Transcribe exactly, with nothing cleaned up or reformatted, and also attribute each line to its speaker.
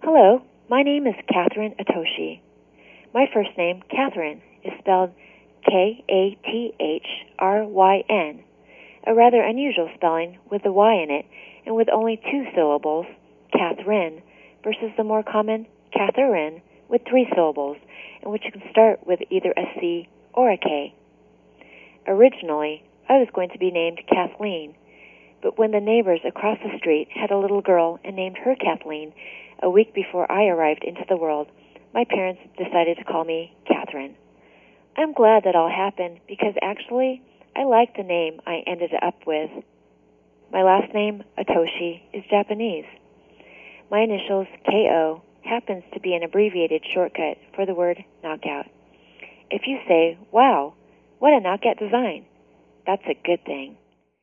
Speaker 1: Hello, my name is Catherine Atoshi. My first name, Catherine, is spelled K A T H R Y N, a rather unusual spelling with a Y in it and with only two syllables, Catherine, versus the more common Catherine with three syllables, and which can start with either a C or a K. Originally, I was going to be named Kathleen, but when the neighbors across the street had a little girl and named her Kathleen a week before I arrived into the world, my parents decided to call me Catherine. I'm glad that all happened because actually I like the name I ended up with. My last name, Atoshi, is Japanese. My initials, K O, happens to be an abbreviated shortcut for the word knockout. If you say, wow, what a knockout design, that's a good thing.